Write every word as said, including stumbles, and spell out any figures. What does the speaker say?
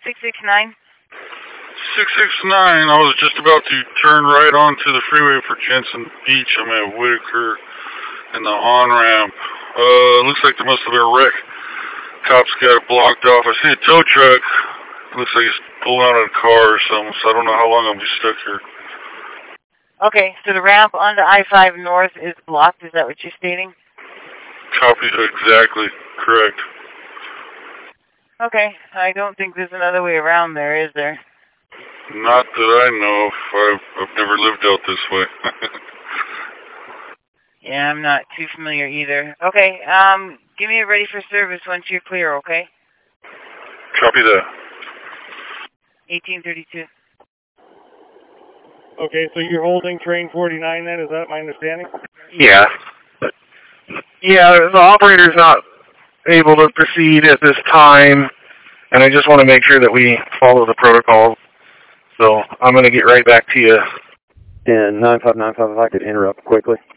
six six nine? six six nine, I was just about to turn right onto the freeway for Jensen Beach. I'm at Whitaker and the on-ramp. Uh, looks like there must have been a wreck. Cops got it blocked off. I see a tow truck. Looks like it's pulling out of a car or something, so I don't know how long I'll be stuck here. Okay, so the ramp onto I five North is blocked. Is that what you're stating? Copy, exactly. Correct. Okay, I don't think there's another way around there, is there? Not that I know of. I've, I've never lived out this way. Yeah, I'm not too familiar either. Okay, um, give me a ready for service once you're clear, okay? Copy that. eighteen thirty-two. Okay, so you're holding train forty-nine then, is that my understanding? Yeah. Yeah, the operator's not able to proceed at this time, and I just want to make sure that we follow the protocol. So I'm going to get right back to you. And nine five nine five, if I could interrupt quickly.